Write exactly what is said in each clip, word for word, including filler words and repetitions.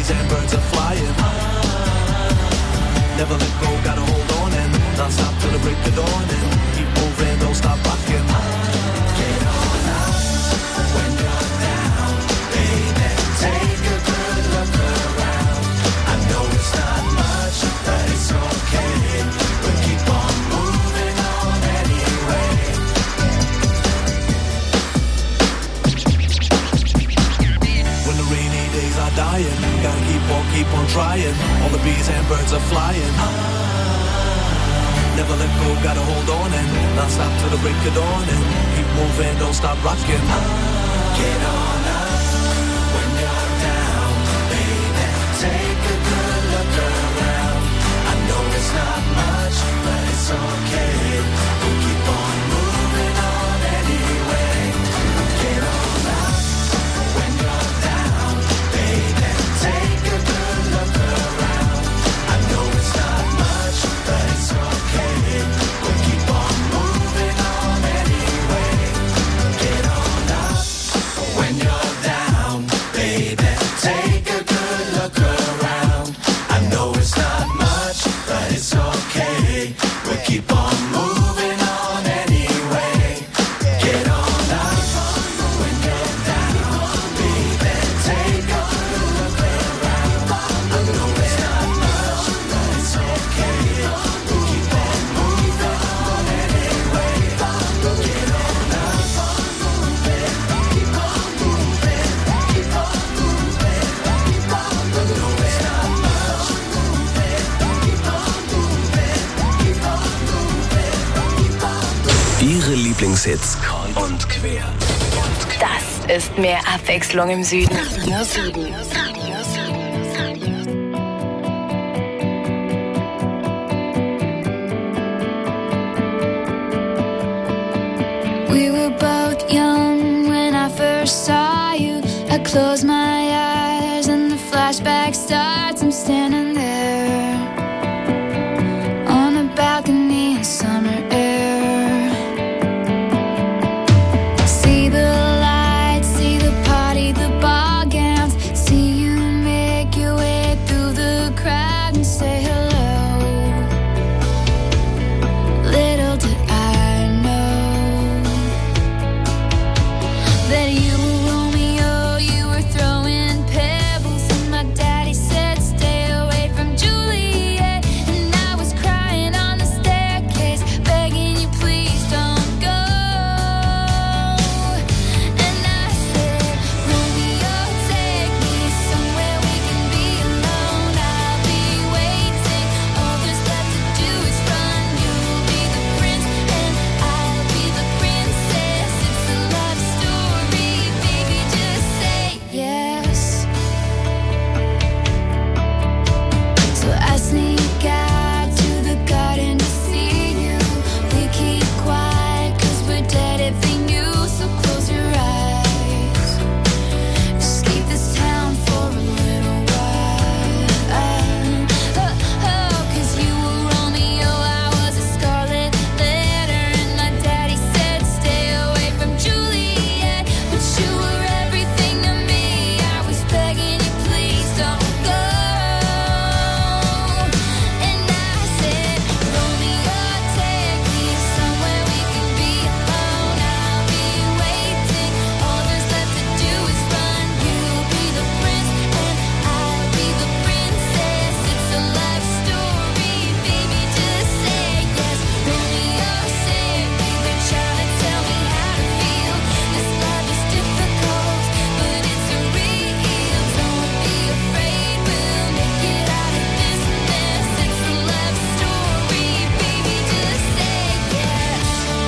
bees and birds are flying. Never let go, gotta hold on and non-stop till the break of dawn and keep moving, don't stop rocking. Get on up when you're down, baby. Take a good look around. I know it's not much, but it's okay. We'll keep on moving on anyway. When the rainy days are dying, gotta keep on, keep on trying. All the bees and birds are flying. Never let go, gotta hold on and non-stop till the break of dawn and keep moving, don't stop rocking. Get on up when you're down, baby. Take a good look around. I know it's not much, but it's okay. We'll keep on moving on anyway. Get on up when you're down, baby. Take a good look around. I know it's not much, but it's okay. We'll keep on moving on anyway. Get on up when you're down, baby. Take a good look around. I know it's not much, but it's okay. We'll keep on moving on anyway. Get on up when you're down, baby. Take a good look around. I know it's not much, but it's okay. We'll keep on moving on anyway. Get on up, keep on moving, keep on moving, keep on moving. I know it's not much, keep on moving, keep on moving, keep on moving. Ihre Lieblingshits und quer. Das ist mehr Abwechslung im Süden. Nur Süden. We were both young when I first saw you. I close my eyes and the flashback starts. I'm standing there on a balcony in summer air. See the lights, see the party, the ball gowns. See you make your way through the crowd and say hello. Little did I know that you were Romeo, you were throwing pebbles, and my daddy said stay away from Juliet, and I was crying on the staircase, begging you please don't go. And I said, Romeo, take me somewhere we can be alone. I'll be waiting, all there's left to do is run. You'll be the prince and I'll be the princess. It's a love story, baby, just say yes. So I sneak out to the garden to see you. We keep quiet 'cause we're dead if they knew. So close your eyes, just keep this town for a little while. Oh, oh, 'cause you were Romeo, I was a scarlet letter, and my daddy said stay away from Juliet, but you were everything to me. I was begging you please don't go. And I said, Romeo, take me somewhere we can be alone. I'll be waiting, all there's left to do is run. You'll be the prince and I'll be the princess. It's a love story, baby, just say yes. Romeo, save me, they're trying to tell me how to feel. This love is difficult, but it's real. Don't be afraid, we'll make it out of this mess. It's a love story, baby, just say yes.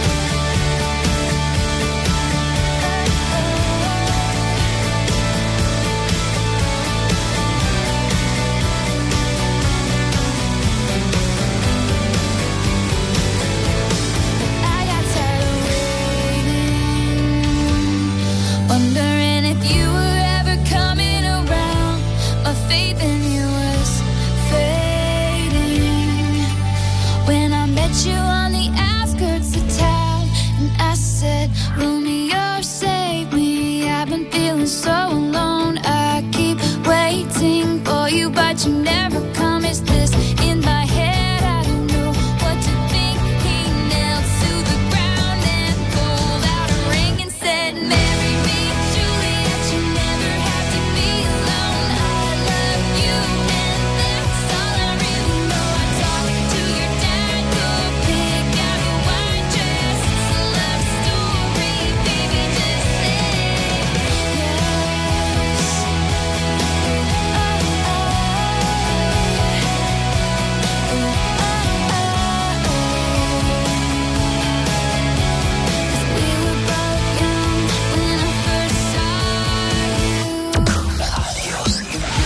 I got tired of waiting, wondering if you were ever coming around. My faith in you was fading when I met you on the outskirts of town, and I said, Romeo, save me. I've been feeling so alone. I keep waiting for that you never come. Is this in my head? I don't know what to think. He knelt to the ground and pulled out a ring and said, marry me, Juliet, you never have to be alone. I love you and that's all I really know. I talked to your dad, go pick out your white dress. It's a love story, baby, just say yes. We were both young when I first saw you.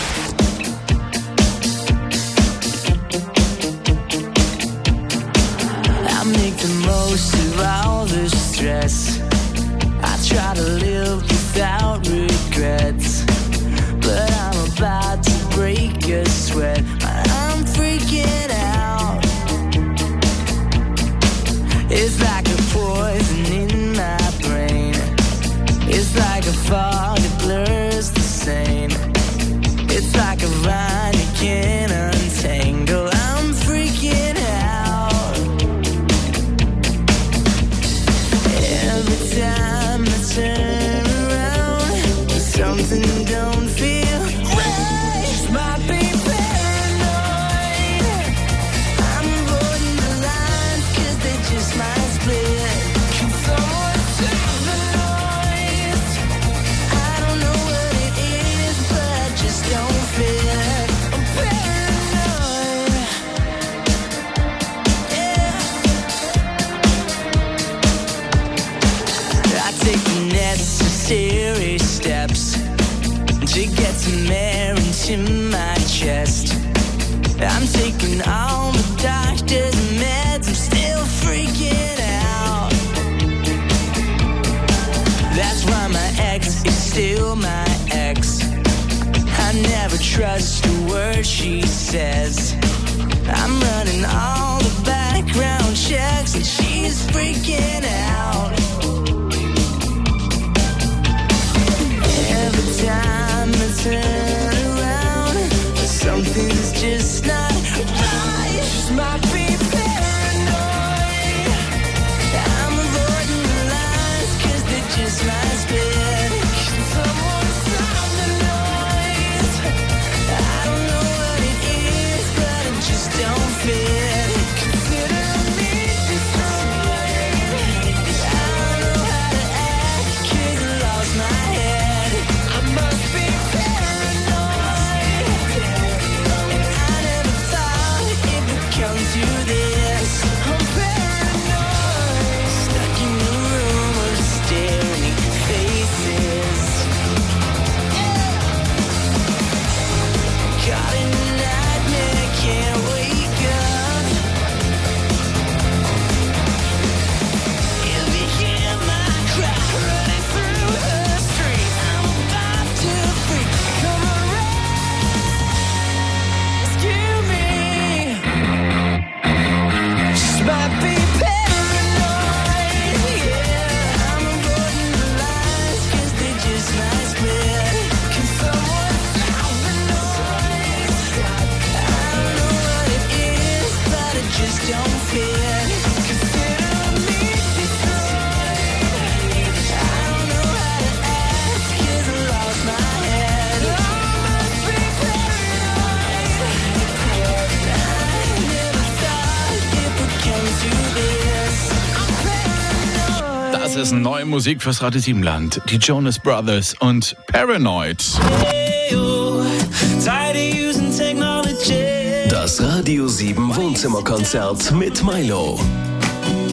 I make the most of all the stress. I try to live without regrets, but I'm about to break a sweat. I'm freaking out. It's like a poison in my brain. It's like a fog that blurs the same. It's like a vine you can't untangle. I'm freaking out. Every time I turn around, something don't feel right. Just might be paranoid. I'm avoiding the lines 'cause they just might split. Can someone stop the noise? I don't know what it is, but I just don't fit. I'm paranoid. Yeah. I take the necessary steps to get some air into my chest. I'm taking all the doctor's meds, I'm still freaking out. That's why my ex is still my ex. I never trust a word she says. I'm running all the background checks and she's freaking out. Every time I turn around, something's just not right. Just might be paranoid. I'm avoiding the lines 'cause they just might split. Can someone stop the noise? I don't know what it is, but it just don't fit. Consider me destroyed. I don't know how to act 'cause I lost my head. I must be paranoid. And I never thought it would come to this. I'm paranoid. Stuck in a room of staring faces. Caught in a nightmare, can't wake up. If you hear my cry running through the street, I'm about to freak. Come and rescue me. Just might be paranoid. Yeah, I'm avoiding the lines 'cause they just might split. Can someone stop the noise? I don't know what it is, but it just don't fit. Consider me destroyed. I don't know how to act 'cause I lost my head. I must be paranoid. I never thought it would come to this. I'm paranoid. Das ist neue Musik fürs Radio Siebenland. Die Jonas Brothers und Paranoid. Das Radio sieben Wohnzimmerkonzert mit Milo.